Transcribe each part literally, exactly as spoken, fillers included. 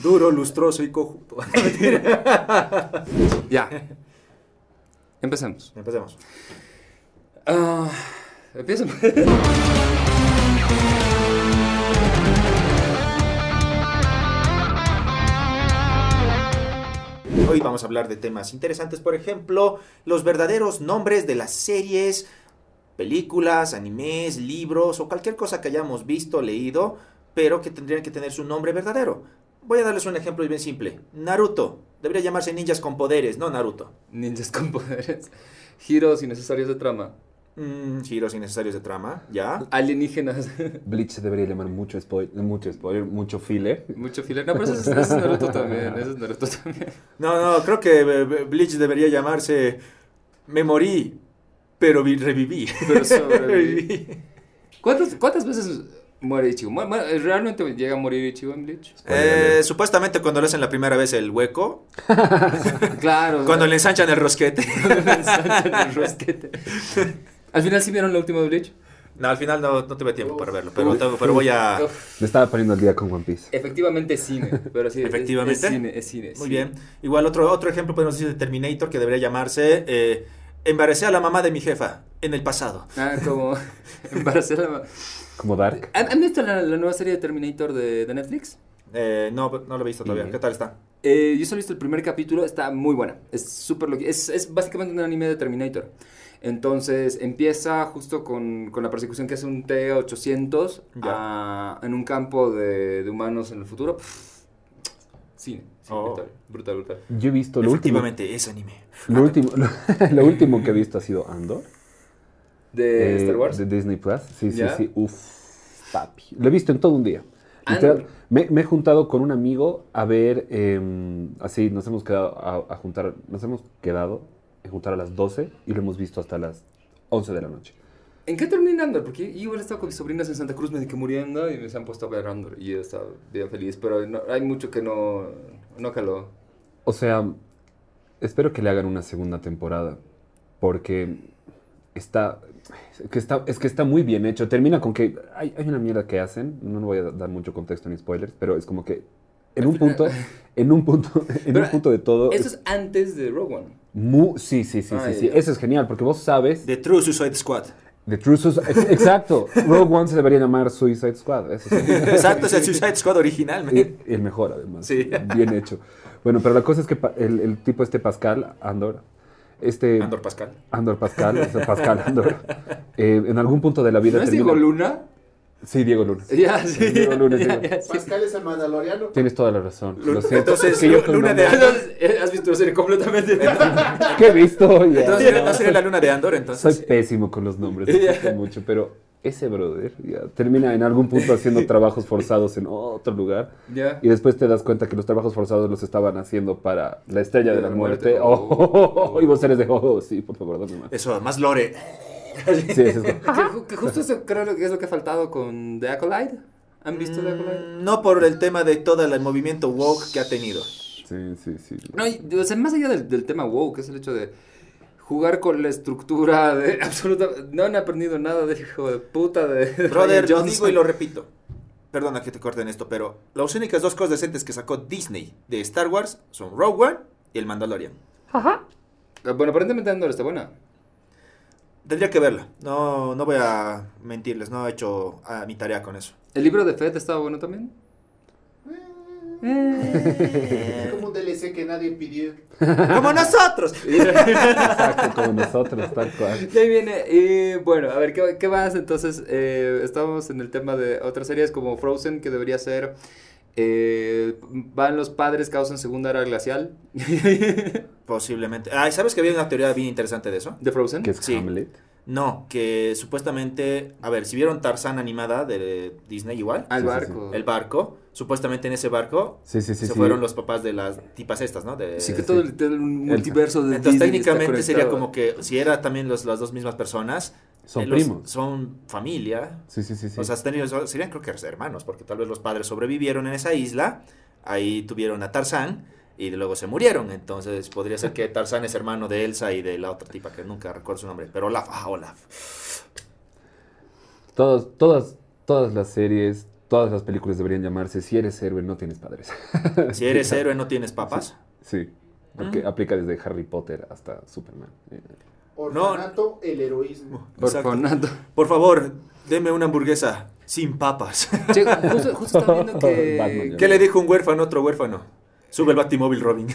Duro, lustroso y cojudo. Ya. Empecemos. Empecemos. Uh, Empiezo. Hoy vamos a hablar de temas interesantes, por ejemplo, los verdaderos nombres de las series, películas, animes, libros o cualquier cosa que hayamos visto, leído, pero que tendrían que tener su nombre verdadero. Voy a darles un ejemplo bien simple. Naruto. Debería llamarse Ninjas con Poderes, no Naruto. Ninjas con poderes. Giros innecesarios de trama. Mm, giros innecesarios de trama, ¿ya? Alienígenas. Bleach se debería llamar mucho spoiler, mucho spoiler, mucho filler. Mucho filler. No, pero eso es, eso es Naruto también. Eso es Naruto también. No, no, creo que eh, Bleach debería llamarse Me morí, pero vi- reviví. Pero sobreviví. ¿Cuántas, ¿Cuántas veces muere Ichigo? ¿Mu- mu- ¿Realmente llega a morir Ichigo en Bleach? Eh, supuestamente cuando le hacen la primera vez el hueco, Claro. cuando le ensanchan el rosquete. Cuando le ensanchan el rosquete. Al final, ¿sí vieron la última de Bleach? No, al final no, no tuve tiempo para verlo, pero, tengo- pero voy a... Uf. Me estaba poniendo al día con One Piece. Efectivamente es cine, pero sí, es- Efectivamente. Es, cine, es cine. Muy sí. bien. Igual otro, otro ejemplo podemos decir de Terminator que debería llamarse eh, Embaracé a la mamá de mi jefa en el pasado. Ah, como embarazar a la ma- Como Dark. ¿Han, han visto la, la nueva serie de Terminator de, de Netflix? Eh, no, no lo he visto todavía. Mm. ¿Qué tal está? Eh, yo solo he visto el primer capítulo, está muy buena. Es súper lo que es, es básicamente un anime de Terminator. Entonces empieza justo con, con la persecución que hace un T ochocientos a- en un campo de, de humanos en el futuro. Pff, cine, sí, Oh. brutal, brutal, brutal. Yo he visto lo último. Efectivamente, es anime. Lo último, lo, lo último que he visto ha sido Andor. ¿De eh, Star Wars? De Disney Plus. Sí, sí, ¿Ya? sí. Uf, papi. Lo he visto en todo un día. Andor. Literal, me, me he juntado con un amigo a ver, eh, así, nos hemos quedado a, a juntar, nos hemos quedado a juntar a las doce y lo hemos visto hasta las once de la noche. ¿En qué termina Andor? Porque yo igual he estado con mis sobrinas en Santa Cruz, me que muriendo y me se han puesto a ver Andor y yo estaba bien feliz, pero no- hay mucho que no, no caló. O sea, espero que le hagan una segunda temporada, porque está, es que está, es que está muy bien hecho. Termina con que hay, hay una mierda que hacen, no le voy a dar mucho contexto ni spoilers, pero es como que en un punto, en un punto, en Pero un punto de todo... Eso es antes de Rogue One. mu- sí, sí, sí, Ah, sí, ya, sí. ya. Eso es genial, porque vos sabes... The True Suicide Squad. The True Suicide... ex- Exacto. Rogue One se debería llamar Suicide Squad. Eso sí. Exacto, es el Suicide Squad original. man. Y, y el mejor, además. Sí. Bien hecho. Bueno, pero la cosa es que pa- el, el tipo este Pascal, Andor, este... Andor Pascal. Andor Pascal, o sea, Pascal Andor, eh, en algún punto de la vida ¿No es termina- Diego Luna? Sí, Diego Luna. Ya, sí. Diego Luna, Ya, Diego. ya, sí. Pascal es el mandaloriano. Tienes toda la razón. Lo siento. Entonces, Es que yo con Luna de nombres- Entonces, eh, ¿has visto la serie completamente? ¿Qué he visto? Ya. Entonces no sería la luna de Andor, Soy entonces. pésimo con los nombres, lo siento mucho, pero ese brother ya termina en algún punto haciendo trabajos forzados en otro lugar Ya. y después te das cuenta que los trabajos forzados los estaban haciendo para la estrella de la muerte. Oh. Oh, oh, oh, oh, y vos eres de, oh, sí, por favor, dame más. Eso, más lore. Sí, eso es como- Que, ju- que justo eso creo que es lo que ha faltado con The Acolyte. ¿Han visto The Acolyte? Mm, No por el tema de todo el movimiento woke que ha tenido. Sí, sí, sí. No, y, o sea, más allá del, del tema wow, que es el hecho de jugar con la estructura de absoluta... No han aprendido nada de hijo de puta de... de Brother, Ryan lo Johnson. digo y lo repito. Perdona que te corten esto, pero las únicas dos cosas decentes que sacó Disney de Star Wars son Rogue One y el Mandalorian. Ah, Bueno, aparentemente Andor está buena. Tendría que verla. No, no voy a mentirles, no he hecho ah, mi tarea con eso. ¿El libro de Fed estaba bueno también? Es como un D L C que nadie pidió. ¡Como nosotros! Exacto, como nosotros, tal cual. De ahí viene, y bueno, a ver, ¿qué, qué más? Entonces, eh, estamos en el tema de otras series como Frozen, que debería ser, eh, van los padres, causan segunda era glacial. Posiblemente. Ay, ¿sabes que había una teoría bien interesante de eso? ¿De Frozen? ¿Qué es Sí. Hamlet? No, que supuestamente, a ver, si vieron Tarzán animada de Disney igual, Al Sí, sí, barco. el barco, supuestamente en ese barco Sí, sí, sí. se sí. fueron los papás de las tipas estas, ¿no? De, Sí, que todo el, todo el multiverso de Entonces Disney está técnicamente sería conectado. como que si era también los, las dos mismas personas, Son eh, los- primos. son familia. Sí, sí, sí, sí. O sea, tenido- serían creo que hermanos, porque tal vez los padres sobrevivieron en esa isla, ahí tuvieron a Tarzán y luego se murieron. Entonces podría ser que Tarzán es hermano de Elsa y de la otra tipa que nunca recuerdo su nombre, pero Olaf, ah, Olaf. Todas, todas, todas las series todas las películas deberían llamarse Si eres héroe, no tienes padres. Si eres héroe, no tienes papas. Sí, porque Mm. aplica desde Harry Potter hasta Superman. Eh, Orfanato, el heroísmo. Exacto. Orfanato. Por favor, deme una hamburguesa sin papas. Che, justo, justo estaba viendo que... Batman, ¿Qué le dijo un huérfano a otro huérfano? Sube el Batimóvil, Robin.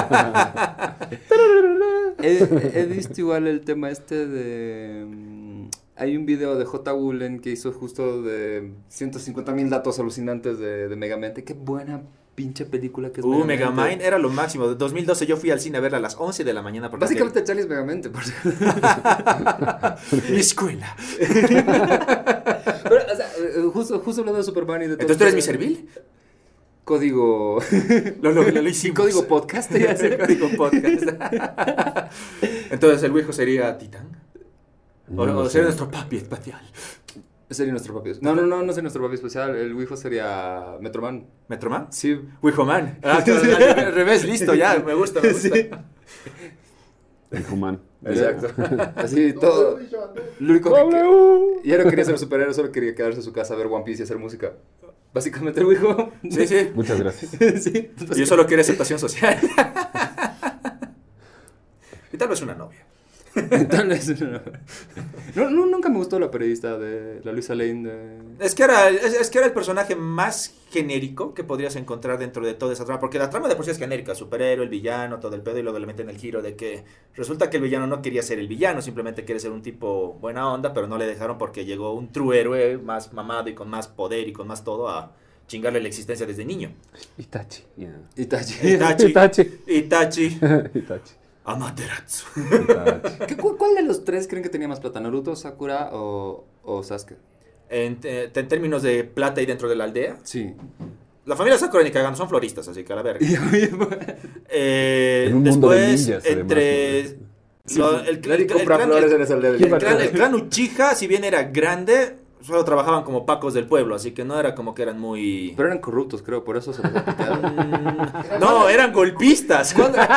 He, he visto igual el tema este de... mm, Hay un video de J. Woolen que hizo justo de ciento cincuenta mil datos alucinantes de, de Megamente. Qué buena pinche película que es Uh, Megamente. Megamind era lo máximo. De dos mil doce yo fui al cine a verla a las once de la mañana. Porque Básicamente Charlie es Megamente, por cierto. mi escuela. Pero, o sea, eh, justo, justo hablando de Superman y de todo. Entonces, ¿tú eres mi servil? Código... Lo, lo, lo hicimos. Código podcast. ya sé. Código podcast. Entonces, el viejo sería Titán. O, no o sé. sería nuestro papi espacial. Sería nuestro papi. No, no, no, no sería nuestro papi especial. El Wijo sería Metroman. ¿Metroman? Sí. Wijoman. Ah, claro, al revés, listo, ya. Me gusta, me gusta. Sí. El Human. Exacto. Así todo. Lo único que... Ya no quería ser superhéroe, solo quería quedarse en su casa a ver One Piece y hacer música. Básicamente el Wijo. Sí, sí. Muchas gracias. Sí. Y yo solo quiero aceptación social. Y tal vez una novia. Tal vez no. No, no, nunca me gustó la periodista de la Luisa Lane de... Es que, era, es, es que era el personaje más genérico que podrías encontrar dentro de toda esa trama. Porque la trama de por sí es genérica. Superhéroe, el villano, todo el pedo. Y luego le meten el giro de que resulta que el villano no quería ser el villano. Simplemente quiere ser un tipo buena onda. Pero no le dejaron porque llegó un true héroe más mamado y con más poder y con más todo a chingarle la existencia desde niño. Itachi. Yeah. Itachi. Itachi. Itachi. Itachi. Itachi. Amaterasu. Itachi. ¿Qué- cu- ¿Cuál de los tres creen que tenía más plata? ¿Naruto, Sakura o, o Sasuke? En, eh, en términos de plata y dentro de la aldea. Sí. La familia Sakura ni cagando son floristas, así que a la verga. Eh, En un mundo de después, ninjas, entre... además, Sí, lo- el, el- nadie el compra clan- flores el- en esa aldea. el clan, el clan Uchiha, si bien era grande, solo trabajaban como pacos del pueblo, así que no era como que eran muy... Pero eran corruptos, creo, por eso se los aplicaron. Mm, no, eran golpistas.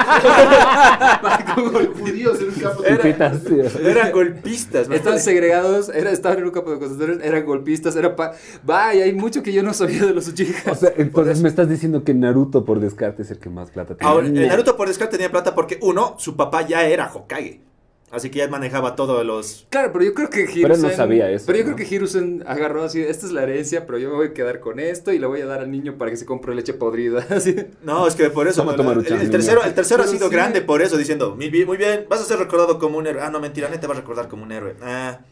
Como judíos en un campo de Era- Equitación. Eran golpistas. man. Estaban segregados, era, estaban en un campo de concentración, eran golpistas, era pa... Vaya, hay mucho que yo no sabía de los Uchiha. O sea, entonces me estás diciendo que Naruto por descarte es el que más plata tiene. Ahora, el Naruto por descarte tenía plata porque, uno, su papá ya era Hokage. Así que ya manejaba todos los... Claro, pero yo creo que Hiruzen... Pero él no sabía eso, Pero yo ¿no? creo que Hiruzen agarró así, esta es la herencia, pero yo me voy a quedar con esto y le voy a dar al niño para que se compre leche podrida, así. No, es que por eso... Toma, el, toma, el- Ruchan, el tercero, el tercero ha Pero sido sí. grande por eso, diciendo, muy bien, muy bien, vas a ser recordado como un héroe. Ah, no, mentira, nadie te va a recordar como un héroe. Ah,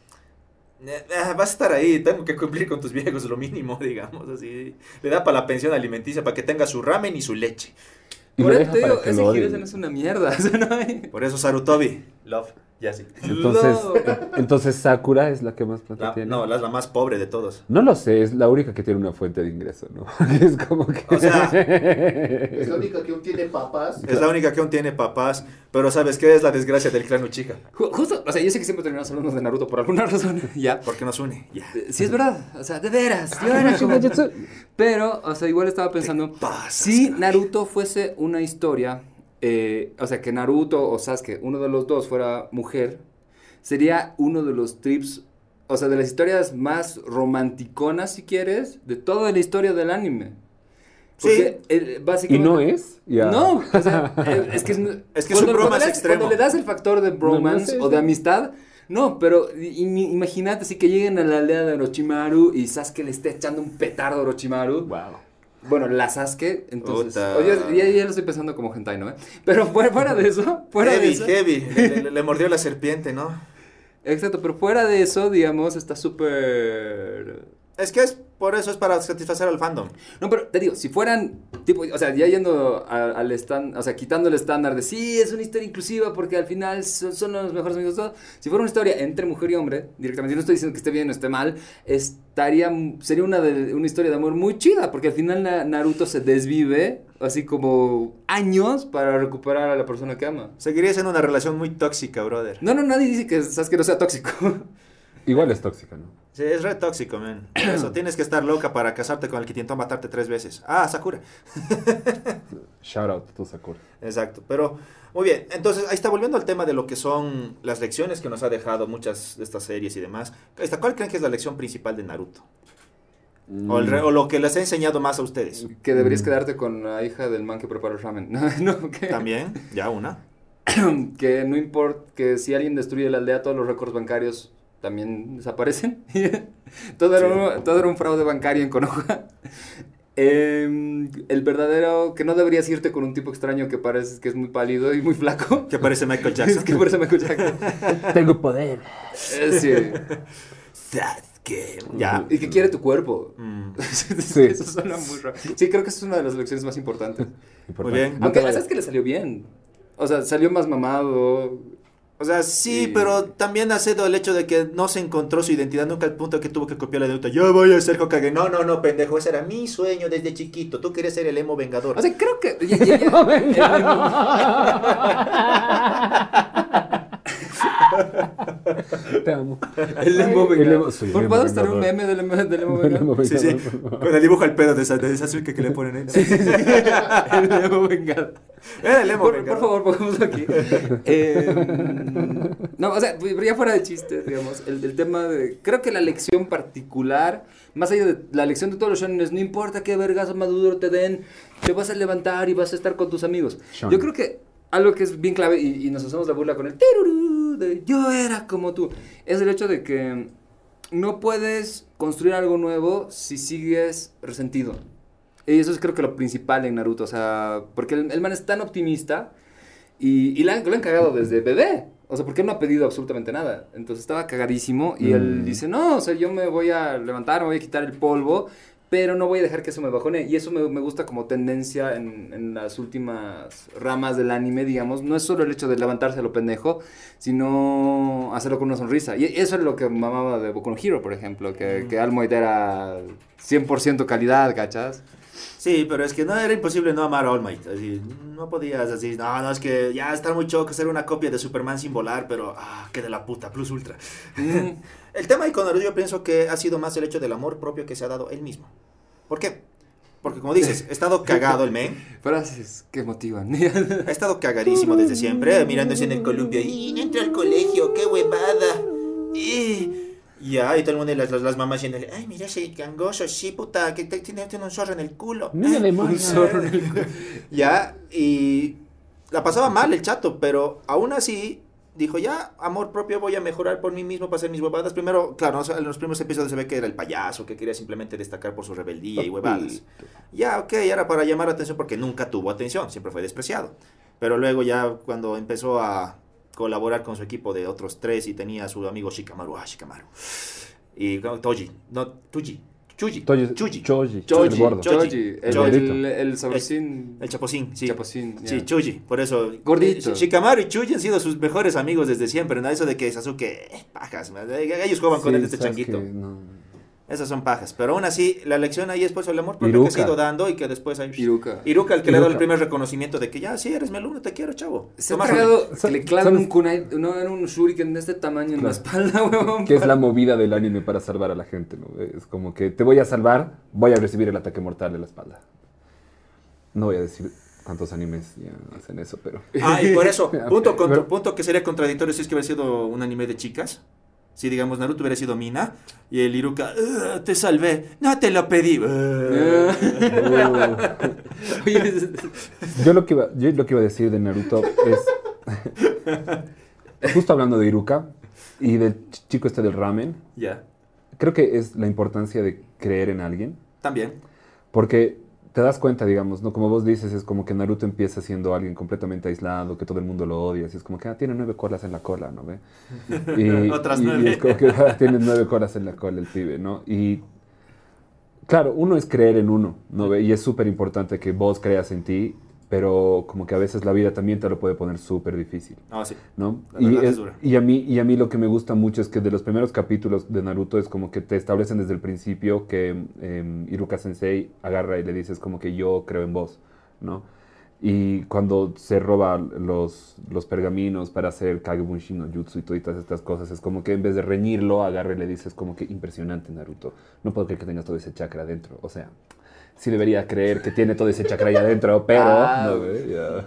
eh, ah, vas a estar ahí, tengo que cumplir con tus viejos, lo mínimo, digamos, así. Le da para la pensión alimenticia, para que tenga su ramen y su leche. Y Por lo eso deja te para digo, que ese lo odien. Hiruzen es una mierda, o sea, no hay... Por eso Sarutobi, love, ya sí. Entonces, No. entonces Sakura es la que más plata La- tiene. no, la es la más pobre de todos. No lo sé, es la única que tiene una fuente de ingreso, ¿no? Es como que... O sea, Es la única que aún tiene papás. es la única que aún tiene papás, pero ¿sabes qué es la desgracia del clan Uchiha? Ju- Justo, o sea, yo sé que siempre terminamos hablando de Naruto por alguna razón, ya. Porque nos une, ya. Sí, es verdad, o sea, de veras, yo era como... Pero, o sea, igual estaba pensando, pasas, si cabrón. Naruto fuese una historia, eh, o sea, que Naruto o Sasuke, uno de los dos fuera mujer, sería uno de los trips, o sea, de las historias más romanticonas, si quieres, de toda la historia del anime. Porque, eh, ¿Y básicamente... no es? Ya. No, o sea, eh, es que es, Es que es un cuando- bromance cuando le- extremo. Cuando le das el factor de bromance No, no sé, o de sí. amistad, no, pero i- im- imagínate así que lleguen a la aldea de Orochimaru y Sasuke le esté echando un petardo a Orochimaru. Wow. Bueno, la Sasuke, entonces... Puta. Oye, ya, ya lo estoy pensando como hentai, ¿no? ¿Eh? Pero fuera, fuera de eso, fuera de Heavy, eso... heavy. Le, le- le mordió la serpiente, ¿no? Exacto, pero fuera de eso, digamos, está súper... Es que es por eso es para satisfacer al fandom. No, pero te digo, si fueran, tipo, o sea, ya yendo a- al estándar, o sea, quitando el estándar de sí, es una historia inclusiva porque al final son, son los mejores amigos de todos. Si fuera una historia entre mujer y hombre, directamente, yo no estoy diciendo que esté bien o esté mal, estaría, sería una, de, una historia de amor muy chida porque al final Na- Naruto se desvive, así como años para recuperar a la persona que ama. Seguiría siendo una relación muy tóxica, brother. No, no, nadie dice que Sasuke no sea tóxico. Igual es tóxica, ¿no? Sí, es re tóxico, man. Eso, tienes que estar loca para casarte con el que intentó matarte tres veces. Ah, Sakura. Shout out to Sakura. Exacto, pero muy bien. Entonces, ahí está volviendo al tema de lo que son las lecciones que nos ha dejado muchas de estas series y demás. Ahí está, ¿cuál creen que es la lección principal de Naruto? Mm. O, el re- o lo que les ha enseñado más a ustedes. Que deberías Mm. quedarte con la hija del man que prepara el ramen. No, no, que, También, ya una. que no importa, que si alguien destruye la aldea, todos los récords bancarios también desaparecen. todo, era un, todo era un fraude bancario en Konoha. Eh, el verdadero, que no deberías irte con un tipo extraño que parece que es muy pálido y muy flaco. Que parece Michael Es Jackson. que parece Michael Jackson. Tengo poder. Eh, sí. Sasuke. Ya. Y que quiere tu cuerpo. Mm. Sí. Eso suena muy raro. Sí, creo que esa es una de las lecciones más importantes. Muy bien. No Aunque te vayas. sabes que le salió bien. O sea, salió más mamado. O sea, sí, Sí. pero también ha sido el hecho de que no se encontró su identidad nunca al punto que tuvo que copiar la de Naruto. Yo voy a ser Hokage. No, no, no, pendejo. Ese era mi sueño desde chiquito. Tú querías ser el emo vengador. O sea, creo que. ya- ya- ya- Te amo. El emo El vengador. emo- soy el emo ¿Puedo estar un vengador. meme del emo, del emo El emo vengador? Sí, sí. vengador, por favor. Con el dibujo al pedo de, Sa- de Sasuke que le ponen ahí. ¿no? El emo vengador. Era el emo Por, por vengador. favor, pongámoslo aquí. Eh, no, o sea, pero ya fuera de chiste, digamos, el, el tema de... Creo que la lección particular, más allá de la lección de todos los shonen, es no importa qué vergazo maduro te den, te vas a levantar y vas a estar con tus amigos. Shonen. Yo creo que algo que es bien clave, y, y nos hacemos la burla con el tirurú de yo era como tú, es el hecho de que no puedes construir algo nuevo si sigues resentido. Y eso es creo que lo principal en Naruto, o sea, porque el, el man es tan optimista y, y la han- lo han cagado desde bebé. O sea, porque él no ha pedido absolutamente nada. Entonces estaba cagadísimo y él Mm. dice, no, o sea, yo me voy a levantar, me voy a quitar el polvo, pero no voy a dejar que eso me bajone. Y eso me, me gusta como tendencia en, en las últimas ramas del anime, digamos. No es solo el hecho de levantarse a lo pendejo, sino hacerlo con una sonrisa. Y eso es lo que mamaba de Boku no Hero, por ejemplo, que, que Almoid era cien por ciento calidad, ¿cachas? Sí, pero es que no era imposible no amar a All Might. Así, no podías así, no, no, es que ya está muy choco hacer una copia de Superman sin volar, pero ah, que de la puta, plus ultra. Mm. El tema ahí con Naruto yo pienso que ha sido más el hecho del amor propio que se ha dado él mismo. ¿Por qué? Porque como dices, ha estado cagado el men, Frases que motivan. ha estado cagadísimo desde siempre, mirándose en el columpio, y no entré al colegio, qué huevada. Y... Ya, y todo el mundo, y las, las, las mamás diciéndole, ay, mira ese gangoso, sí, puta, que te- tiene, tiene un zorro en el culo. Niña de Ay, maña. un zorro en el culo. Ya, y la pasaba mal el chato, pero aún así dijo, ya, amor propio, voy a mejorar por mí mismo para hacer mis huevadas. Primero, claro, en los primeros episodios se ve que era el payaso, que quería simplemente destacar por su rebeldía y huevadas. Ya, ok, era para llamar la atención porque nunca tuvo atención, siempre fue despreciado. Pero luego ya cuando empezó a colaborar con su equipo de otros tres y tenía a su amigo Shikamaru, ah, Shikamaru. Y no, Toji, no, Tuji, Chuji, Toji- Chuji. Choji. Choji, El gordo. Choji, el, Choji. el, el sabrosín. El Chaposín, sí. Chaposín, Sí, ya. Chuji, por eso. Gordito. eh, Shikamaru y Chuji han sido sus mejores amigos desde siempre, ¿no? Eso de que Sasuke, eh, pajas, man, eh, ellos juegan con Sí, él desde sabes changuito. que no. Esas son pajas, pero aún así, la lección ahí es pues el amor propio que se ha Iruka. ido dando y que después hay... Iruka. Iruka, el que le ha dado el Iruka. primer reconocimiento de que ya, sí, eres mi alumno, te quiero, chavo. Se ha Toma, tragado Sa- que le clavan ¿sabes? un kunai, no, era un shuriken de este tamaño en la Claro. espalda, huevón. Que es la movida del anime para salvar a la gente, ¿no? Es como que te voy a salvar, voy a recibir el ataque mortal de la espalda. No voy a decir cuántos animes ya hacen eso, pero... Ah, y por eso, punto, contra- Pero- punto que sería contradictorio si es que hubiera sido un anime de chicas. Si, digamos, Naruto hubiera sido Mina y el Iruka, "Ugh, te salvé, no te lo pedí. Ah. Oye, es- Yo lo que iba, yo lo que iba a decir de Naruto es... Justo hablando de Iruka y del ch- chico este del ramen, Ya, creo que es la importancia de creer en alguien. también. Porque te das cuenta, digamos, ¿no? Como vos dices, es como que Naruto empieza siendo alguien completamente aislado, que todo el mundo lo odia. Así es como que ah, tiene nueve colas en la cola, ¿no ve? Y, Otras y- y nueve. es como que ah, tiene nueve colas en la cola el pibe, ¿no? Y claro, uno es creer en uno, ¿no ve? Y es súper importante que vos creas en ti, pero como que a veces la vida también te lo puede poner súper difícil. No, sí. ¿No? La Y, verdad es es- dura. y a mí, y a mí lo que me gusta mucho es que de los primeros capítulos de Naruto es como que te establecen desde el principio que eh, Iruka Sensei agarra y le dices como que yo creo en vos, ¿no? Y cuando se roba los, los pergaminos para hacer Kagebunshi no Jutsu y todas estas cosas, es como que en vez de reñirlo, agarra y le dices como que impresionante Naruto, no puedo creer que tengas todo ese chakra adentro, o sea... sí debería creer que tiene todo ese chakra ahí adentro, pero... Ah, no, güey, ya.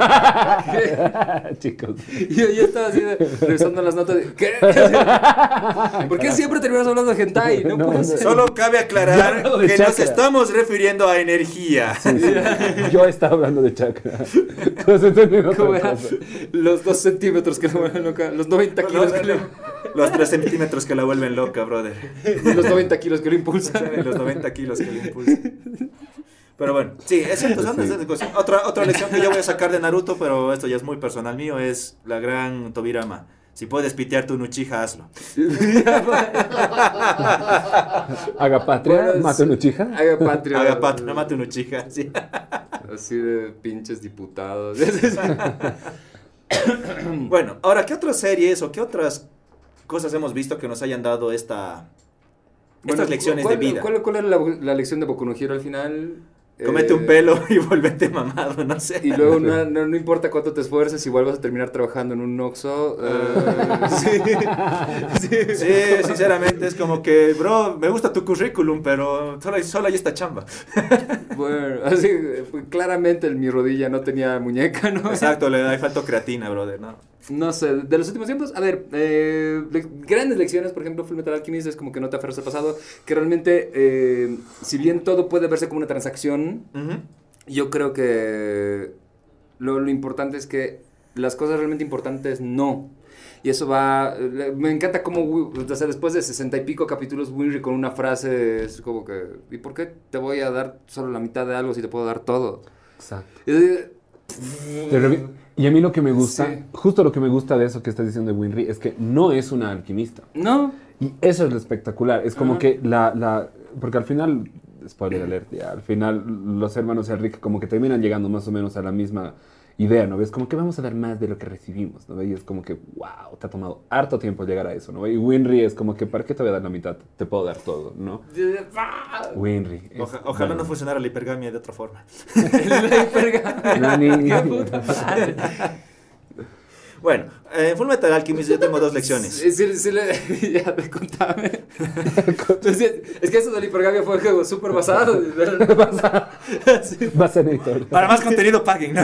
Chicos. Yo, yo estaba así, de- revisando las notas de, ¿qué? ¿Por qué siempre terminas hablando de hentai? No, No, puede no. ser. Solo cabe Ya aclarar hablado de que nos chakra. estamos refiriendo a energía. Sí, sí. Yo estaba hablando de chakra. Tú has entendido otra ¿Cómo era? cosa. Los dos centímetros que le vuelven loca, los noventa kilos que le, Los tres centímetros que la vuelven loca, brother. los noventa kilos que lo impulsan. Los noventa kilos que le impulsan. Pero bueno, sí, es cierto, son Sí. esas cosas. Otra, otra lección que yo voy a sacar de Naruto, pero esto ya es muy personal mío, es la gran Tobirama. Si puedes pitear tu Uchiha, hazlo. Haga patria, Bueno, mate una chija. Haga patria. Haga patria, mate un Uchiha. Sí. Así de pinches diputados. Bueno, ahora, ¿qué otras series o qué otras cosas hemos visto que nos hayan dado esta, estas Bueno, lecciones ¿cuál- de vida? ¿Cuál, cuál era la, la lección de Boku no Hero al final? Comete Eh, un pelo y volvete mamado, no sé. Y luego no, no, no importa cuánto te esfuerces, igual vas a terminar trabajando en un Oxxo. eh, sí. Sí. Sí, sinceramente es como que, bro, me gusta tu currículum, pero solo hay, solo hay esta chamba. Bueno, así, pues, claramente el- mi rodilla no tenía muñeca, ¿no? Exacto, le da falta creatina, brother, ¿no? No sé, de los últimos tiempos, a ver, eh, le- grandes lecciones, por ejemplo, Fullmetal Alchemist es como que no te aferras al pasado, que realmente, eh, si bien todo puede verse como una transacción, Ujú. yo creo que lo, lo importante es que las cosas realmente importantes no. Y eso va, le- me encanta cómo, Wi- o sea, después de sesenta y pico capítulos, Winry con una frase es como que, ¿y por qué te voy a dar solo la mitad de algo si te puedo dar todo? Exacto. Y es- Te revi- Y a mí lo que me gusta, Sí. justo lo que me gusta de eso que estás diciendo de Winry, es que no es una alquimista. No. Y eso es lo espectacular. Es como Ajá. que la, la... Porque al final, spoiler alert, ya, al final los hermanos Enrique como que terminan llegando más o menos a la misma idea, ¿no ves? Como que vamos a dar más de lo que recibimos, ¿no ves? Y es como que, wow, te ha tomado harto tiempo llegar a eso, ¿no? Y Winry es como que, ¿para qué te voy a dar la mitad? Te puedo dar todo, ¿no? Winry. es- Oja- ojalá bueno. no funcionara la hipergamia de otra forma. La hipergamia. Nani. Qué puta madre. Bueno, eh, en Fullmetal Alchemist yo tengo dos lecciones. Sí, sí, sí, le- ya te contame. Entonces, es que eso de la hipergamia fue algo súper basado. Sí. Vas a editor. Para más contenido paguen, ¿no?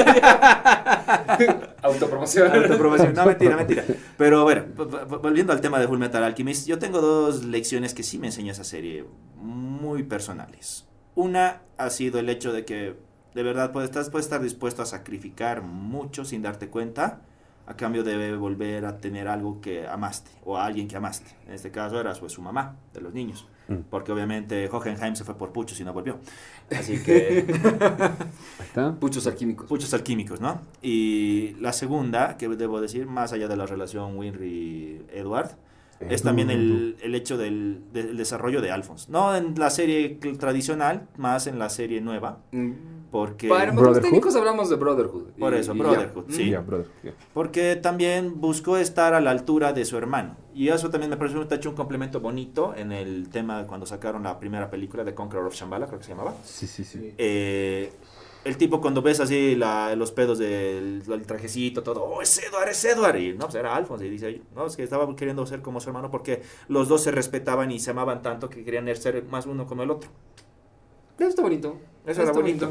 Autopromoción. Autopromoción. No, mentira, mentira. Pero bueno, v- v- volviendo al tema de Fullmetal Alchemist, yo tengo dos lecciones que sí me enseñó esa serie, muy personales. Una ha sido el hecho de que de verdad puedes, estás- puedes estar dispuesto a sacrificar mucho sin darte cuenta, a cambio de volver a tener algo que amaste, o a alguien que amaste. En este caso era su, su mamá, de los niños. Mm. Porque obviamente Hohenheim se fue por puchos y no volvió. Así que... Ahí está. Puchos alquímicos. Muchos alquímicos, ¿no? Y la segunda, que debo decir, más allá de la relación Winry-Edward, es también el, el hecho del, del desarrollo de Alphonse. No en la serie cl- tradicional, más en la serie nueva, porque... Para los Brotherhood. técnicos hablamos de Brotherhood. Por y- eso, y ya. Brotherhood, sí. Ya, brother. ya. Porque también buscó estar a la altura de su hermano. Y eso también me pareció un, hecho un complemento bonito en el tema cuando sacaron la primera película de Conqueror of Shambhala, creo que se llamaba. Sí, sí, sí. Eh, el tipo cuando ves así la- los pedos del, del trajecito, todo, oh, es Edward, es Edward, y no, pues era Alphonse, y dice, no, es que estaba queriendo ser como su hermano porque los dos se respetaban y se amaban tanto que querían ser más uno como el otro. Eso está bonito. Eso era está bonito.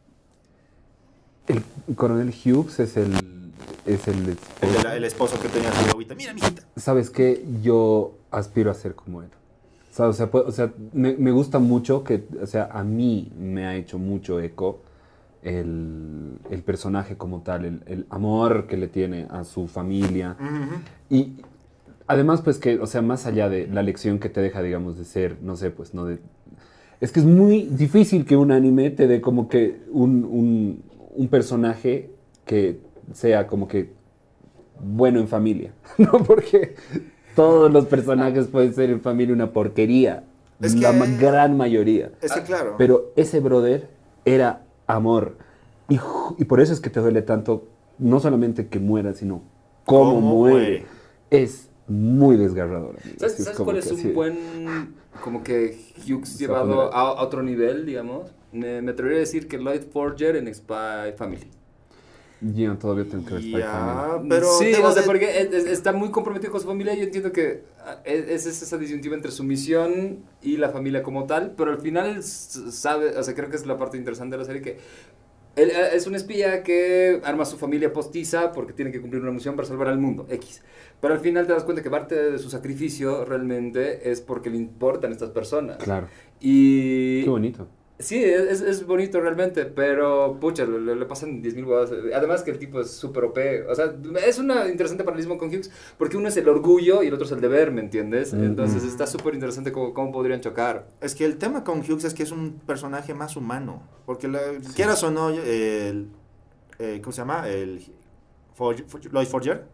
El coronel Hughes es el... Es el El, esposo. de la- el esposo que tenía su guaguita, mira, mijita. ¿Sabes qué? Yo aspiro a ser como él. ¿Sabes? O sea, pues- o sea, me, me gusta mucho que, o sea, a mí me ha hecho mucho eco el, el personaje como tal, el, el amor que le tiene a su familia. Y además, pues que, o sea, más allá de la lección que te deja, digamos, de ser, no sé, pues, no de... Es que es muy difícil que un anime te dé como que un, un, un personaje que sea como que bueno en familia, ¿no? Porque todos los personajes pueden ser en familia una porquería, Es la que- ma- gran mayoría. Es que claro. Pero ese brother era amor. Y, ju- y por eso es que te duele tanto, no solamente que muera, sino cómo, ¿Cómo muere. muere? Es muy desgarrador. amigo. ¿Sabes, Así ¿sabes como cuál que es un así- buen, como que Hughes Se llevado pone- a, a otro nivel, digamos? Me, me atrevería a decir que Lloyd Forger en Spy Family. Ya, todavía tengo que ver Spy Ya, Family. pero sí, debo o sea, de- porque es- es- está muy comprometido con su familia y yo entiendo que ah, es, es esa disyuntiva entre su misión y la familia como tal, pero al final s- sabe, o sea, creo que es la parte interesante de la serie que él eh, es un espía que arma su familia postiza porque tiene que cumplir una misión para salvar al mundo, X. Pero al final te das cuenta que parte de su sacrificio realmente es porque le importan estas personas. Claro. Y... Qué bonito. Sí, es, es bonito realmente, pero pucha, le, le pasan diez mil huevadas. Además que el tipo es súper O P. O sea, es un interesante paralelismo con Hughes, porque uno es el orgullo y el otro es el deber, ¿me entiendes? Mm, Entonces mm. está súper interesante cómo, cómo podrían chocar. Es que el tema con Hughes es que es un personaje más humano. Porque la- quieras o no, el, eh, ¿cómo se llama? El For- For- Lloyd Forger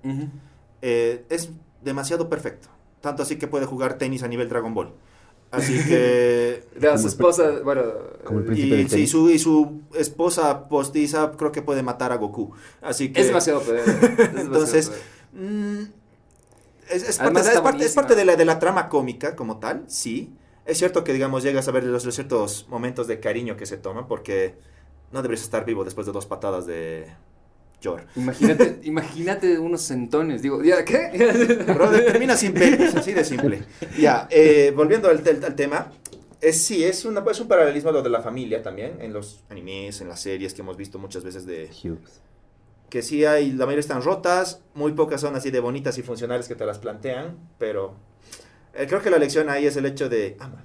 eh, es demasiado perfecto. Tanto así que puede jugar tenis a nivel Dragon Ball. Así que... De a Como su el esposa, bueno... como el eh, príncipe Y, del sí, tenis. su, y su esposa postiza creo que puede matar a Goku. Así que... es demasiado peor. Es demasiado Entonces, peor. mm, es, es Además parte, está es parte- es buenísima. parte de la, de la trama cómica como tal, sí. Es cierto que, digamos, llegas a ver los, los ciertos momentos de cariño que se toman porque no deberías estar vivo después de dos patadas de Yor. Imagínate, imagínate unos centones. Digo, ¿ya qué? Brother, termina sin pelos, así de simple. Ya, eh, volviendo al, al- al tema, es, sí, es, una, es un paralelismo lo de la familia también, en los animes, en las series que hemos visto muchas veces de... Hughes. Que sí hay, la mayoría están rotas, muy pocas son así de bonitas y funcionales que te las plantean, pero eh, creo que la lección ahí es el hecho de ama,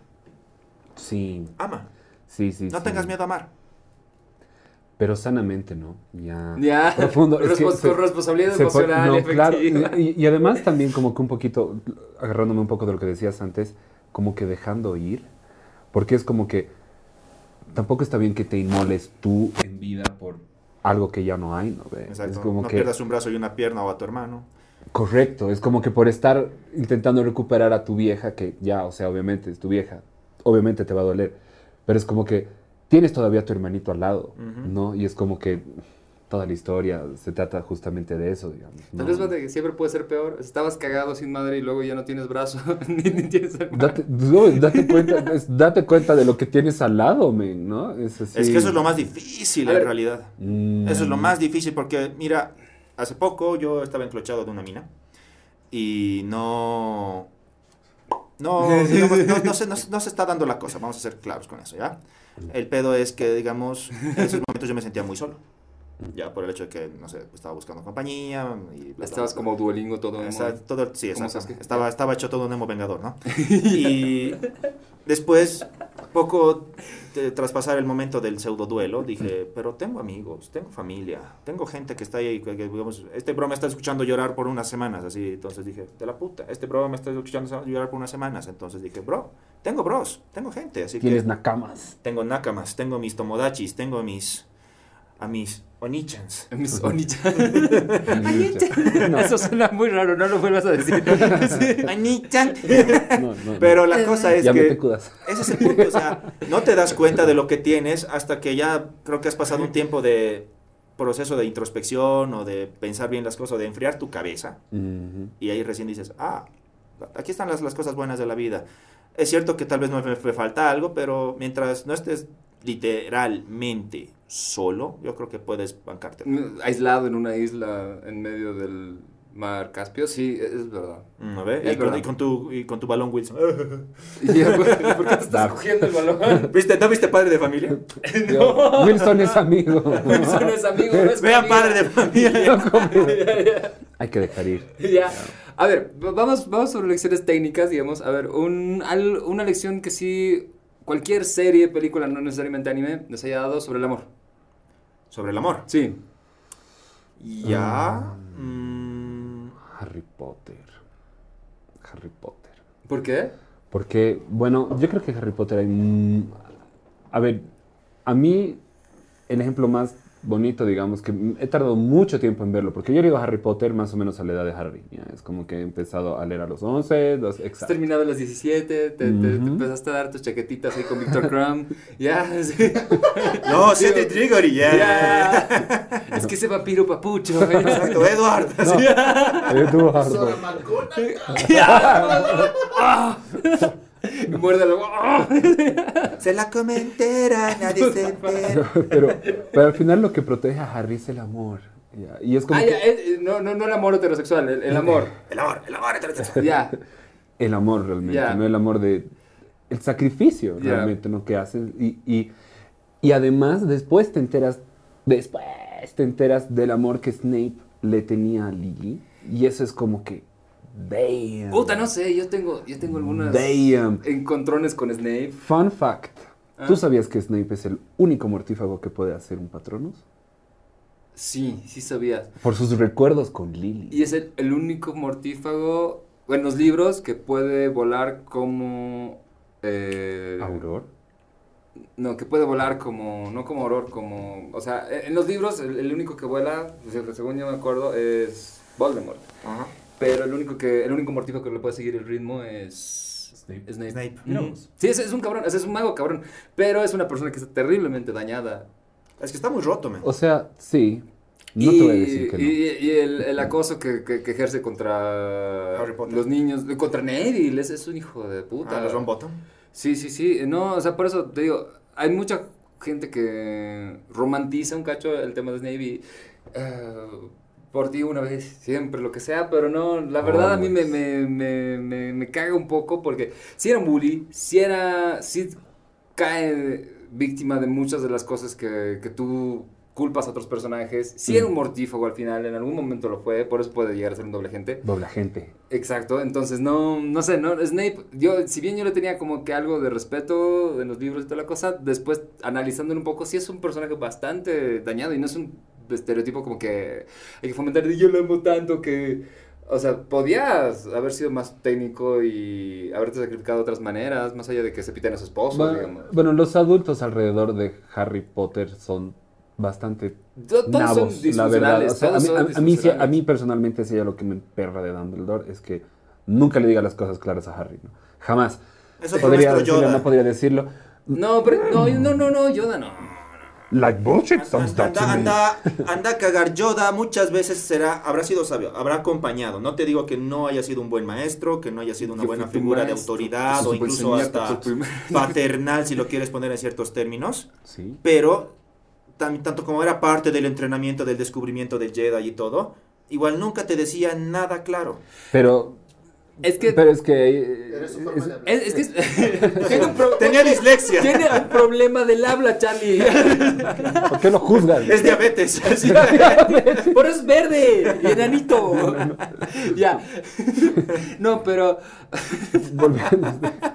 Sí, ama, sí, sí. no sí. tengas miedo a amar. Pero sanamente, ¿no? Ya. Ya, Profundo. Es que Respons- se- con responsabilidad se pone- emocional, no, claro, efectiva. y, y además también como que un poquito, agarrándome un poco de lo que decías antes, como que dejando ir, porque es como que tampoco está bien que te inmoles tú en vida por algo que ya no hay, ¿no? Ve? Exacto, Es como no que, pierdas un brazo y una pierna o a tu hermano. correcto, es como que por estar intentando recuperar a tu vieja, que ya, o sea, obviamente es tu vieja, obviamente te va a doler, pero es como que tienes todavía a tu hermanito al lado, Ujú. ¿no? Y es como que toda la historia se trata justamente de eso, digamos. ¿no? Tal vez fíjate que siempre puede ser peor. Estabas cagado sin madre y luego ya no tienes brazo, ni, ni tienes hermano. Date, no, date, cuenta, es- date cuenta de lo que tienes al lado, men, ¿no? Es, así. Es que eso es lo más difícil A en ver. realidad. Mm. Eso es lo más difícil porque, mira, hace poco yo estaba enclochado de una mina y no... No, digamos, no, no se, no, se- no se está dando la cosa, vamos a ser claros con eso, ¿ya? El pedo es que, digamos, en esos momentos yo me sentía muy solo. Ya, por el hecho de que, no sé, estaba buscando compañía y... bla, bla, Estabas bla. como Duolingo todo en Está- todo, sí, ¿Cómo exacto. Sasuke? Estaba, estaba hecho todo un emo vengador, ¿no? Y después, poco de- tras pasar el momento del pseudo duelo, dije, pero tengo amigos, tengo familia, tengo gente que está ahí, que, que, digamos, este bro me está escuchando llorar por unas semanas, así, entonces dije, de la puta, este bro me está escuchando llorar por unas semanas, entonces dije, bro, tengo bros, tengo gente, así que Tienes nakamas. tengo nakamas, tengo mis tomodachis, tengo mis, a mis onichans. Mis Onichan. No, Eso suena muy raro, no lo vuelvas a decir. Onichan. no, no, no. Pero la cosa es ya me que... te cuidas. Ese es el punto, o sea, no te das cuenta de lo que tienes hasta que ya creo que has pasado un tiempo de proceso de introspección o de pensar bien las cosas, de enfriar tu cabeza Ujú. y ahí recién dices, ah, aquí están las, las cosas buenas de la vida. Es cierto que tal vez me, me falta algo, pero mientras no estés literalmente solo, yo creo que puedes bancarte. Aislado en una isla en medio del mar Caspio, sí, es verdad. Mm, a ver, Es y, con, verdad. y con tu, y con tu balón Wilson. Y ya, ¿por por qué te estás cogiendo el balón? ¿Viste, ¿No viste Padre de Familia? Yo- Wilson es amigo. Wilson es amigo, no es Vean comida. Padre de Familia. Ya, ya. Hay que dejar ir. Ya. A ver, v- vamos, vamos sobre lecciones técnicas, digamos. A ver, un, al- una lección que sí cualquier serie, película, no necesariamente anime, les haya dado sobre el amor. Sobre el amor. Sí. Ya. mm, Harry Potter. Harry Potter. ¿Por qué? Porque, bueno, yo creo que Harry Potter hay... mm, a ver, a mí el ejemplo más bonito, digamos, que m- he tardado mucho tiempo en verlo, porque yo he leído Harry Potter más o menos a la edad de Harry. ¿ya? Es como que he empezado a leer a los once, los, Has exacto. terminado a las diecisiete, te, te- te Ujú. empezaste a dar tus chaquetitas ahí con Víctor Crumb. Ya, sí. No, Cedric Diggory, ya. Ya. Es que ese vampiro papucho. ¿eh? Exacto, Edward. No, Eduardo. Sora Marcona. Muérdelo. Se la come entera, nadie se entera. Pero, pero al final lo que protege a Harry es el amor. Ya, y es como Ah, que ya, eh, no, no, no el amor heterosexual, el, el amor. El amor, el amor heterosexual. Ya. el amor realmente, Ya. no el amor de... El sacrificio Ya. realmente, ¿no? Que hacen. Y, y, y además, después te enteras, después te enteras del amor que Snape le tenía a Lily. Y eso es como que... Damn. Puta, no sé, yo tengo, yo tengo algunos Damn. encontrones con Snape. Fun fact. Ah. ¿Tú sabías que Snape es el único mortífago que puede hacer un Patronus? Sí, sí sabías. Por sus recuerdos con Lily. Y es el, el único mortífago en los libros que puede volar como... Eh, ¿Auror? No, que puede volar como... No como Auror, como... O sea, en los libros el, el único que vuela, según yo me acuerdo, es Voldemort. Ajá. Pero el único que el único mortífago que le puede seguir el ritmo es... Snape. Snape. Snape. Mira Mm. vos. Sí, es, es un cabrón, es, es un mago cabrón. Pero es una persona que está terriblemente dañada. Es que está muy roto, man. O sea, sí. No y, te voy a decir que no. y, y el, el acoso que, que, que ejerce contra Harry Potter. los niños, contra Neville, es, es un hijo de puta. Ah, los Bottom. Sí, sí, sí. No, o sea, por eso te digo, hay mucha gente que romantiza un cacho el tema de Snape y, eh, por ti una vez, siempre, lo que sea, pero no, la verdad a mí me, me, me, me, me caga un poco porque si era un bully, si era, si cae víctima de muchas de las cosas que, que tú culpas a otros personajes, si Mm. era un mortífago al final, en algún momento lo fue, por eso puede llegar a ser un doble agente. Doble agente. Exacto, entonces no, no sé, no, Snape, yo, si bien yo le tenía como que algo de respeto en los libros y toda la cosa, después analizándolo un poco, sí es un personaje bastante dañado y no es un estereotipo como que hay que fomentar de yo lo amo tanto que, o sea, podías haber sido más técnico y haberte sacrificado de otras maneras, más allá de que se piten a su esposo, Bueno, digamos. bueno, los adultos alrededor de Harry Potter son bastante To- Todos nabos, son la verdad. O disfuncionales, sea, a, todos mí, son a, a mí, sí- a disfuncionales. mí personalmente sí, lo que me perra de Dumbledore es que nunca le diga las cosas claras a Harry, ¿no? Jamás. Eso Podría nuestro decirlo, Yoda. no podría decirlo. No, pero, no, no, no, no, Yoda no. Like bullshit sounds that to Anda, me. anda, anda a cagar. Yoda muchas veces será, habrá sido sabio, habrá acompañado. No te digo que no haya sido un buen maestro, que no haya sido una Que buena fue tu figura de maestro, autoridad que o supo incluso enseñarte hasta por primera- paternal, si lo quieres poner en ciertos términos. Sí. Pero tan- tanto como era parte del entrenamiento, del descubrimiento del Jedi y todo, igual nunca te decía nada claro. Pero, Es que... pero es que... Era su forma es- de hablar. Es, es que es- tiene, un pro- Tenía dislexia. tiene un problema del habla, Charlie. ¿Por qué lo juzgan? Es diabetes. Sí. Por eso es verde y enanito. Ya. No, pero Volviendo.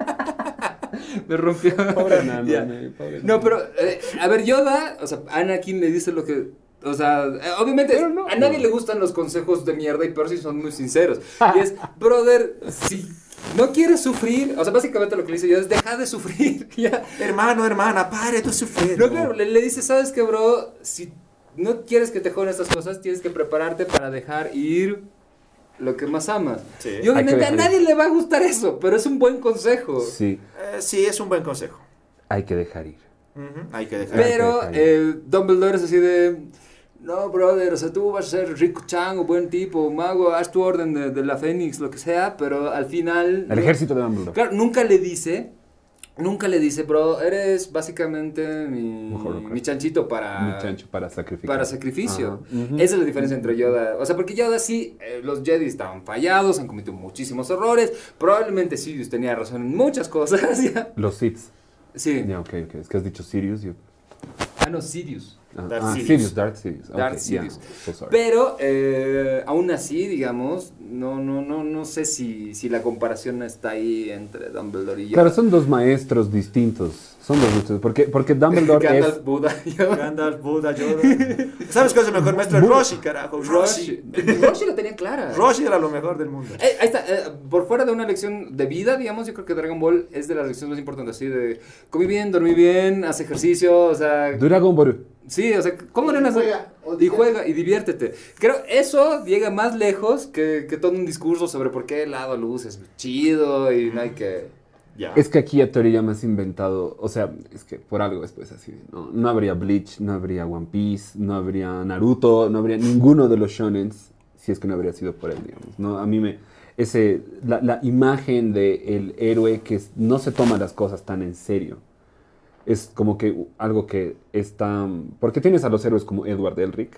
me rompió. Pobre nano, Ya. me- pobre No, nano. pero eh, a ver, Yoda, o sea, Anakin le dice lo que, o sea, eh, obviamente Pero no. a nadie le gustan los consejos de mierda y peor si son muy sinceros. Y es, brother, si no quieres sufrir, o sea, básicamente lo que le dice Yoda es deja de sufrir. Ya. Hermano, hermana, pare tu sufrir. No, claro, le, le dice, ¿sabes qué, bro? Si no quieres que te jodan estas cosas, tienes que prepararte para dejar ir lo que más amas. Sí. Y obviamente Hay a que dejar nadie le va a gustar eso, pero es un buen consejo. Sí, Eh, sí, es un buen consejo. hay que dejar ir. Ujú, hay que dejar. Pero Ok, ok. eh, Dumbledore es así de... No, brother, o sea, tú vas a ser rico chango, buen tipo, mago, haz tu orden de, de la Fénix, lo que sea, pero al final... El ejército de Dumbledore. Claro, nunca le dice, nunca le dice, bro, eres básicamente mi, Mejor local. mi chanchito para... Mi chancho para sacrificar. Para sacrificio. Ajá. Ujú. Esa es la diferencia entre Yoda. O sea, porque Yoda sí, eh, los Jedi estaban fallados, han cometido muchísimos errores. Probablemente Sidious tenía razón en muchas cosas. ¿Ya? Los Siths. Sí. Ya, ok, ok. Es que has dicho Sirius. Yo... Ah, no, Sidious. Ah, Darth ah, Sidious. Sirius, Darth Sirius. Ok, Darth yeah, Sidious. so sorry. Pero, eh, aún así, digamos, no, no, no, no sé si, si la comparación está ahí entre Dumbledore y Yoda. Claro, son dos maestros distintos. Son dos maestros. Porque, porque Dumbledore Gandalf, es... Buda, Yoda. Gandalf, Buda, Yoda. ¿Sabes cuál es el mejor maestro? Es Roshi, carajo. Roshi. Roshi. Roshi la tenía clara. Roshi era lo mejor del mundo. Eh, ahí está, eh, por fuera de una lección de vida, digamos, yo creo que Dragon Ball es de las lecciones más importantes, así de comí bien, dormí bien, haz ejercicio, o sea, Dragon Ball. sí, o sea, ¿cómo no las Juega, o y juega y diviértete? Creo eso llega más lejos que, que todo un discurso sobre por qué el lado luz es chido y no hay que... Ya. Es que aquí a Toriyama has inventado, o sea, es que por algo es pues así, ¿no? No habría Bleach, no habría One Piece, no habría Naruto, no habría ninguno de los shonens si es que no habría sido por él, digamos, ¿no? A mí me, ese, la, la imagen del héroe que es- no se toma las cosas tan en serio, es como que algo que está, porque tienes a los héroes como Edward Elric,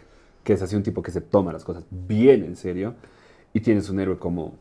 que es así un tipo que se toma las cosas bien en serio, y tienes un héroe como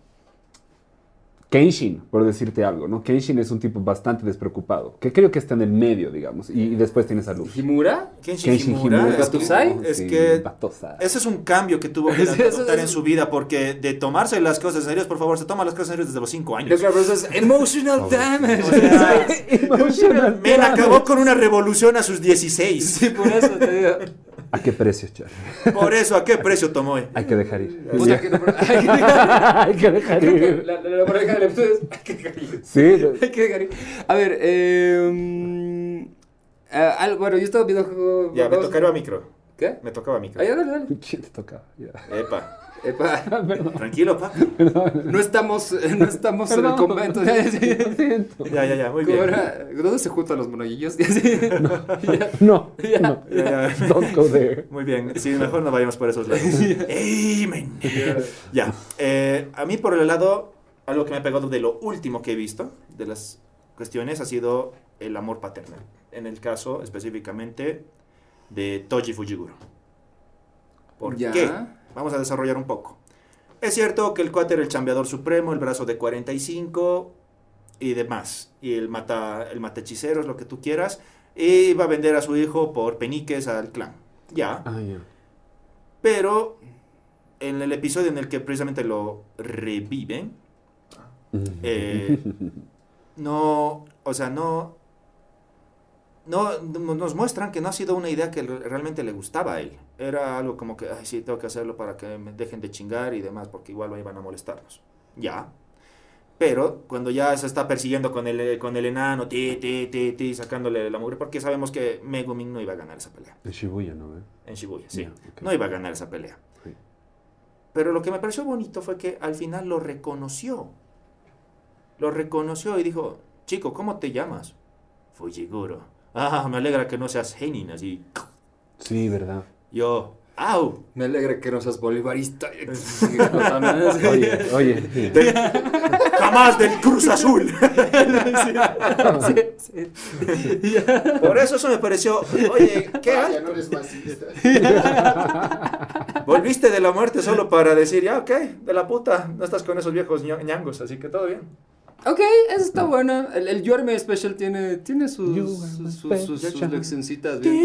Kenshin, por decirte algo, ¿no? Kenshin es un tipo bastante despreocupado, que creo que está en el medio, digamos, y, y después tienes a Luffy. ¿Himura? Kenshin, Kenshin Himura, Himura. es que- ¿Batusai? Es Sí, que Batusai. ese es un cambio que tuvo que Sí, eso adoptar es- en su vida, porque de tomarse las cosas en serio, por favor, se toma las cosas en serio desde los cinco años. Claro, pero eso es emotional damage. O sea, Emotional Men damage. acabó con una revolución a sus dieciséis. Sí, por eso te digo. ¿A qué precio, Charlie? Por eso, ¿a qué precio tomó? Hay que dejar ir. Puta, que no- hay que- Hay que dejar creo que ir. La la- la moraleja del episodio es hay que dejar ir. Sí, Hay que dejar ir. A ver, eh, mm, ah, al- bueno, yo estaba viendo... Ya, me vamos- tocaba micro. ¿Qué? Me tocaba micro. Ah, ya, dale, dale. ¿quién te toca? Ya. Epa. Epa, Perdón, Tranquilo, papi. perdón. no estamos, eh, no estamos en el Perdón. convento. Ya, ya, ya. Lo siento. Ya, ya, ya, muy ¿Cómo bien. era? ¿Dónde se juntan los monaguillos? Ya, sí. Ya. No, Ya. no. Ya, ya. Don't go there. Muy bien. Sí, mejor no vayamos por esos lados. Amen. Ya. Eh, a mí, por el lado, algo que me ha pegado de lo último que he visto, de las cuestiones, ha sido el amor paternal. En el caso, específicamente, de Toji Fujiguro. ¿Por Ya. qué? Vamos a desarrollar un poco. Es cierto que el cuate era el chambeador supremo, el brazo de cuarenta y cinco y demás. Y el mata, el mata hechiceros, lo que tú quieras. Y iba a vender a su hijo por peniques al clan. Ya. Ah, ya. Pero en el episodio en el que precisamente lo reviven, eh, no, o sea, no, no, no- nos muestran que no ha sido una idea que re- realmente le gustaba a él. Era algo como que, ay, sí, tengo que hacerlo para que me dejen de chingar y demás, porque igual me iban a molestarnos. Ya. Pero cuando ya se está persiguiendo con el, con el enano, ti, ti, ti, ti, sacándole la mugre, porque sabemos que Megumin no iba a ganar esa pelea. En Shibuya, ¿no? ¿Eh? En Shibuya, sí. Ya, ok. No iba a ganar esa pelea. Sí. Pero lo que me pareció bonito fue que al final lo reconoció. Lo reconoció y dijo, chico, ¿cómo te llamas? Fujiguro. Ah, me alegra que no seas Genin, así. Sí, verdad. Yo, ¡au! Me alegra que no seas bolivarista. Oye, oye. sí. Del- jamás del Cruz Azul. Sí, sí. Por eso eso me pareció, oye, ¿qué? Ya no eres masista. Volviste de la muerte solo para decir, ya, ok, de la puta, no estás con esos viejos ño- ñangos, así que todo bien. Ok, eso está bueno. El, el You Are My Special tiene, tiene sus, You sus, Are My sus, sus, sus Special. leccioncitas bien.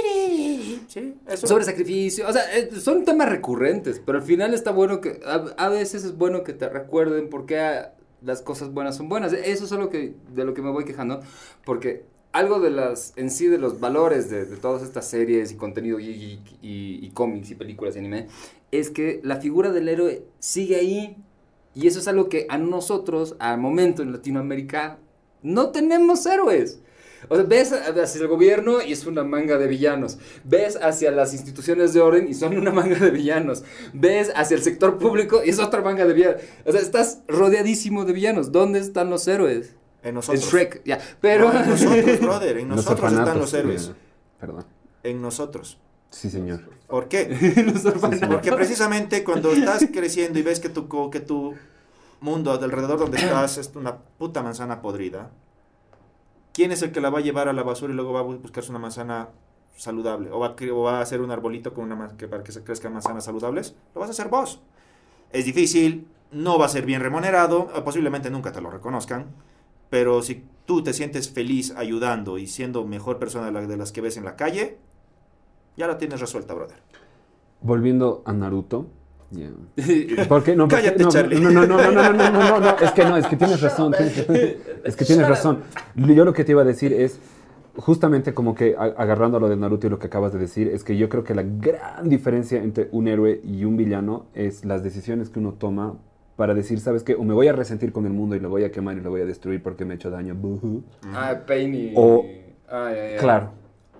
Sí, eso. Sobre sacrificio, o sea, eh, son temas recurrentes, pero al final está bueno que, a, a veces es bueno que te recuerden por qué ah, las cosas buenas son buenas. Eso es algo que, de lo que me voy quejando, porque algo de las, en sí, de los valores de, de todas estas series y contenido y, y, y, y cómics y películas y anime, es que la figura del héroe sigue ahí, y eso es algo que a nosotros, al momento en Latinoamérica, no tenemos héroes. O sea, ves hacia el gobierno y es una manga de villanos. Ves hacia las instituciones de orden y son una manga de villanos. Ves hacia el sector público y es otra manga de villanos. O sea, estás rodeadísimo de villanos. ¿Dónde están los héroes? En En nosotros. Shrek, ya. Pero... No, en nosotros, brother, en Los nosotros están orfanatos, los héroes. eh, Perdón. En nosotros. Sí, señor. ¿Por qué? los orfanatos. Porque precisamente cuando estás creciendo y ves que tu, co- que tu mundo alrededor donde estás es una puta manzana podrida, ¿quién es el que la va a llevar a la basura y luego va a bu- buscarse una manzana saludable? ¿O va a, cre- o va a hacer un arbolito con una ma- que para que se crezcan manzanas saludables? Lo vas a hacer vos. Es difícil, no va a ser bien remunerado, o posiblemente nunca te lo reconozcan, pero si tú te sientes feliz ayudando y siendo mejor persona de, la- de las que ves en la calle, ya la tienes resuelta, brother. Volviendo a Naruto. ya. ¿Por qué? No, porque- Cállate, no, Charlie. no, no, no, no, no, no, no, no, no, es que no, es que tienes razón. tienes- es que tienes razón. Yo lo que te iba a decir es, justamente como que a- agarrando lo de Naruto y lo que acabas de decir, es que yo creo que la gran diferencia entre un héroe y un villano es las decisiones que uno toma para decir, ¿sabes qué? O me voy a resentir con el mundo y lo voy a quemar y lo voy a destruir porque me he hecho daño. Bujú. Ah, Pain y... O- Ah, ya, ya. Claro.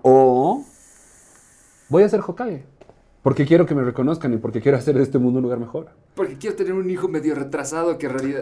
O voy a ser Hokage. Porque quiero que me reconozcan y porque quiero hacer de este mundo un lugar mejor. Porque quiero tener un hijo medio retrasado que en realidad...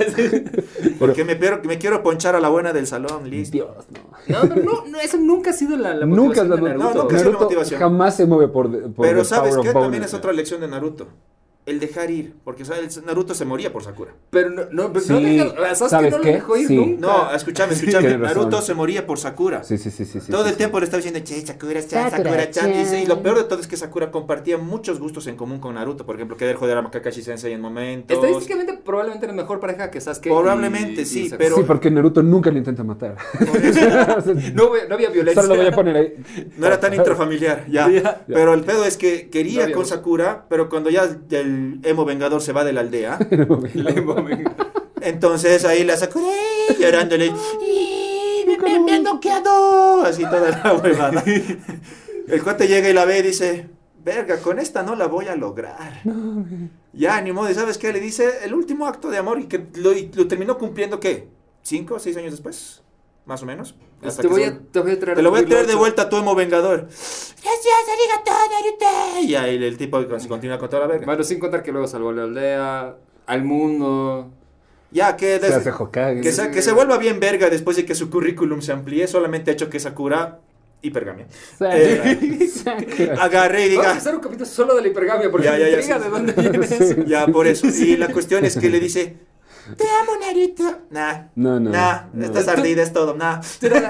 Porque me, quiero- me quiero ponchar a la buena del salón, listo. Dios, no. No, no, no, no, eso nunca ha sido la, la Nunca, motivación la- de Naruto. No, nunca ha sido la Naruto motivación. jamás se mueve por, por Pero the ¿sabes power qué? of También bonus. es otra lección de Naruto. el dejar ir, porque o sea, el Naruto se moría por Sakura. Pero no, no, pero Sí, no deja, Sasuke ¿sabes no lo qué? dejó ir Sí. nunca. No, escúchame, escúchame, tienes razón. Naruto se moría por Sakura. Sí, sí, sí, sí. sí Todo sí, el sí. tiempo le estaba diciendo, che, Sakura-chan, Sakura-chan. Sakura-chan. Y, sí, y lo peor de todo es que Sakura compartía muchos gustos en común con Naruto. Por ejemplo, querer joder a Kakashi Sensei en momentos. Estadísticamente probablemente era mejor pareja que Sasuke. Probablemente y- sí, y Sakura. pero- Sí, porque Naruto nunca lo intenta matar. No, no había violencia. Solo lo voy a poner ahí. No era tan intrafamiliar, ya. Ya. Pero el pedo es que quería No había con mucho. Sakura, pero cuando ya el emo vengador se va de la aldea, Lembo, venga. entonces ahí la Sakura ¡eh! llorándole, ¡y, me, me, me han noqueado! Así toda la huevada. El cuate llega y la ve y dice, verga, con esta no la voy a lograr. Ya, ni modo, ¿y sabes qué? Le dice el último acto de amor y que lo, y lo terminó cumpliendo, ¿qué? ¿Cinco o seis años después? Más o menos. Hasta Te que voy, se- a, te voy a traer Te lo voy a Will traer de ocho. vuelta a tu emo vengador. Gracias, arigato, Naruto. Y ahí el tipo continúa con toda la verga. Bueno, sin contar que luego salvó la aldea, al mundo. Ya, que, Se des- hace Hokage. que, se, que se vuelva bien verga después de que su currículum se amplíe, solamente ha hecho que Sakura, hipergamia, eh, Sakura. agarre y Vamos a diga, hacer un capítulo solo de la hipergamia porque Ya, me ya, ya, intriga sí. de dónde viene eso. ya por eso. Y la cuestión es que le dice, te amo, Naruto. Nah, No, no. nah, no. estás ardida, es todo, nah.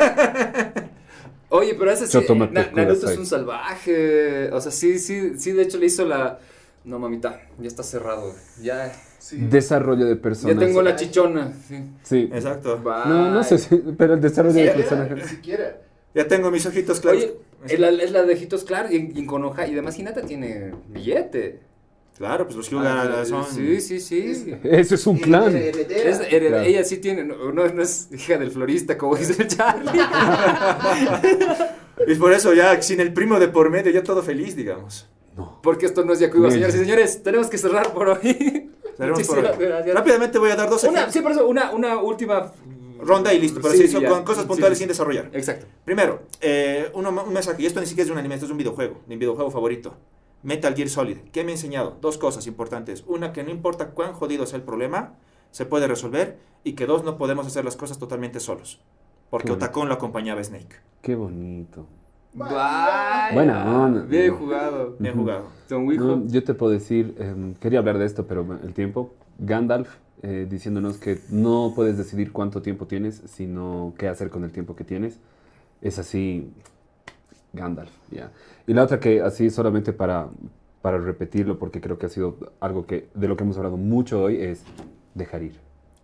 Oye, pero ese sí, Chotomate Na- Naruto Kudasai. es un salvaje. O sea, sí, sí, sí, de hecho le hizo la... No, mamita, ya está cerrado. Ya, Sí. Desarrollo de ya personajes. tengo la chichona. Sí. Sí. Exacto. No, no sé, Bye. si- pero el desarrollo Ni de siquiera, ni personajes. siquiera. Ya tengo mis ojitos claros. Oye, es la, es la de Ojitos Claros y, y con hoja. Y además Hinata tiene billete. Claro, pues los Hyuga Ah, son... Sí, sí, sí. Eso es un plan. Heredera. Es hered- Claro. Ella sí tiene, no, no, no es hija del florista como dice el Charlie. Y por eso ya sin el primo de por medio, ya todo feliz, digamos. No. Porque esto no es Yakuza, Bien. señores y señores. Tenemos que cerrar por hoy. Cerremos por Muchísimas hoy. gracias. Rápidamente voy a dar dos Una, ejemplos. sí, por eso, una, una última Ronda y listo, pero Sí, sí, son ya. con cosas Sí, puntuales sí. sin desarrollar. Exacto. Primero, eh, uno, un mensaje, y esto ni siquiera es de un anime, esto es un videojuego, mi videojuego favorito. Metal Gear Solid. ¿Qué me ha enseñado? Dos cosas importantes. Una, que no importa cuán jodido sea el problema, se puede resolver. Y que dos, no podemos hacer las cosas totalmente solos. Porque Qué Otacón lo acompañaba a Snake. Qué bonito. Vaya. Buena onda. Bien jugado. Bien Ujú. jugado. Don Wijo. No, yo te puedo decir, em, quería hablar de esto, pero el tiempo. Gandalf eh, diciéndonos que no puedes decidir cuánto tiempo tienes, sino qué hacer con el tiempo que tienes. Es así, Gandalf, ya. Y la otra que así solamente para, para repetirlo, porque creo que ha sido algo que de lo que hemos hablado mucho hoy, es dejar ir.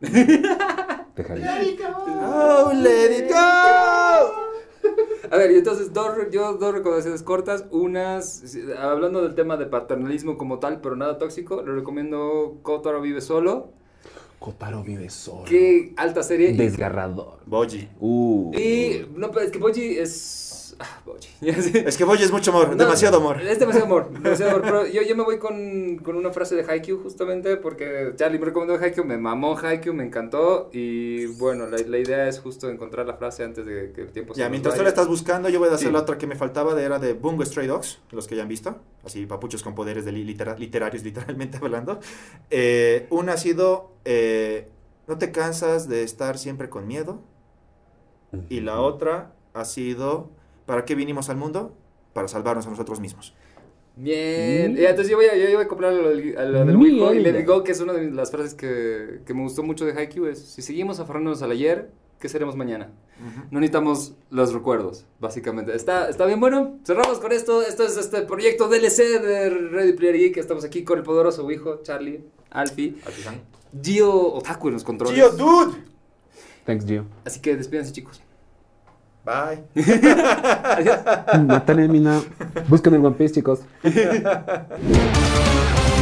Dejar ir. Oh, let it go. A ver, y entonces dos, re- yo dos recomendaciones cortas. Unas, si- hablando del tema de paternalismo como tal, pero nada tóxico, le recomiendo Kotaro vive solo. Kotaro vive solo. Qué alta serie. Y- Desgarrador. Boji. Uh. Y, no, pero es que Boji es... Ah, Boji. Ya sé. Es que Boji es mucho amor, No, demasiado amor. Es demasiado amor, demasiado amor. Pero yo, yo me voy con, con una frase de Haikyuu justamente porque Charlie me recomendó Haikyuu, me mamó Haikyuu, me encantó. Y bueno, la, la idea es justo encontrar la frase antes de que el tiempo se Ya, nos mientras tú vaya. la estás buscando, yo voy a hacer Sí. la otra que me faltaba, de, era de Bungo Stray Dogs, los que ya han visto, así papuchos con poderes de li- litera- literarios, literalmente hablando. Eh, una ha sido, eh, ¿no te cansas de estar siempre con miedo? Y la otra ha sido, ¿para qué vinimos al mundo? Para salvarnos a nosotros mismos. Bien, Mm. ya, entonces yo voy a, yo voy a acoplar a lo del, a lo del Muy Wijo y le bien. digo que es una de las frases que, que me gustó mucho de Haikyuu es, si seguimos aferrándonos al ayer, ¿qué seremos mañana? No necesitamos los recuerdos, básicamente. Está, está bien, bueno, cerramos con esto. Esto es este proyecto D L C de Ready Player Geek. Estamos aquí con el poderoso Wijo, Charlie, Alfie, Gio Otaku en los controles. ¡Gio, dude! Thanks, Gio. Así que despídense, chicos. Bye. Adiós. Natalia Mina. Busquen el One Piece, chicos.